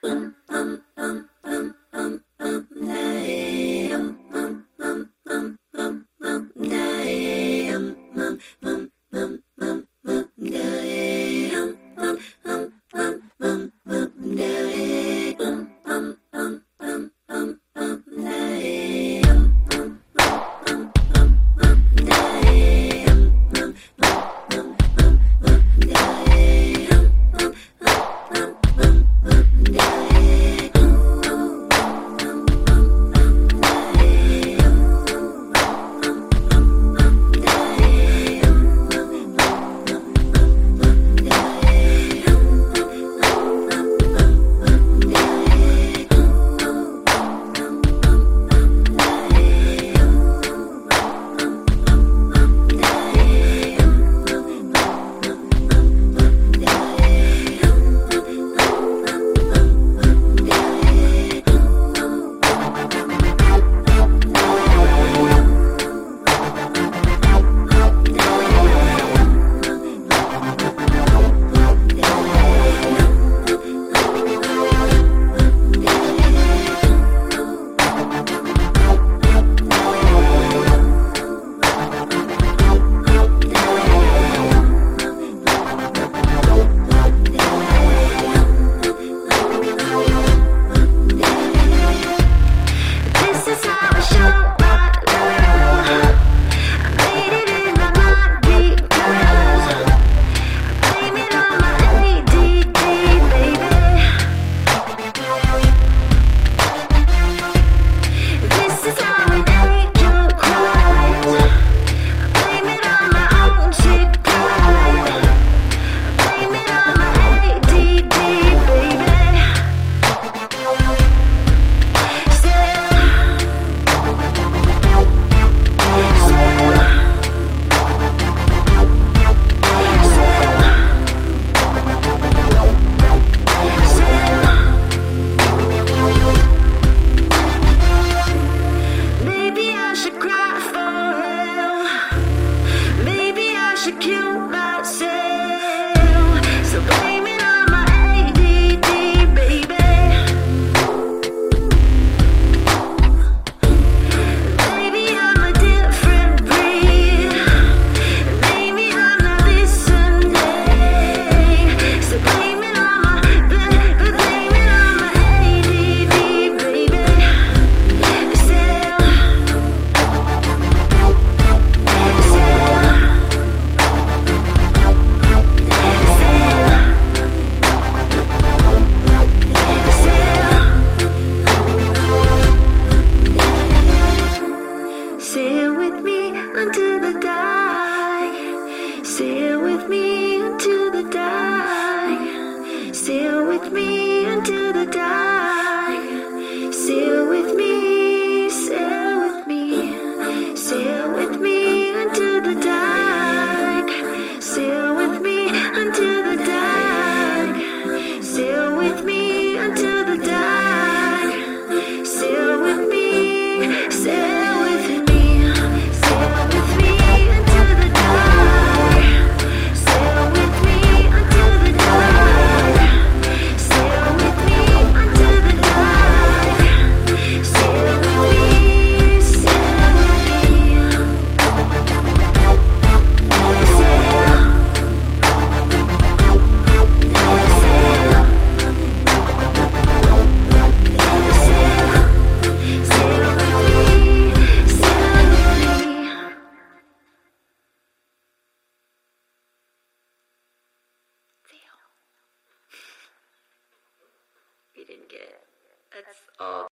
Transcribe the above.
Sail with me into the dark. Sail with me into the dark. Sail with me, sail with me. Sail with me into the dark. Sail with me into the dark. Sail with me into the dark. Sail with me, sail with me. Sail with me into the dark. Sail with me into the dark. Sail with me into the dark. Sail with me, sail with me. We didn't get it. That's all.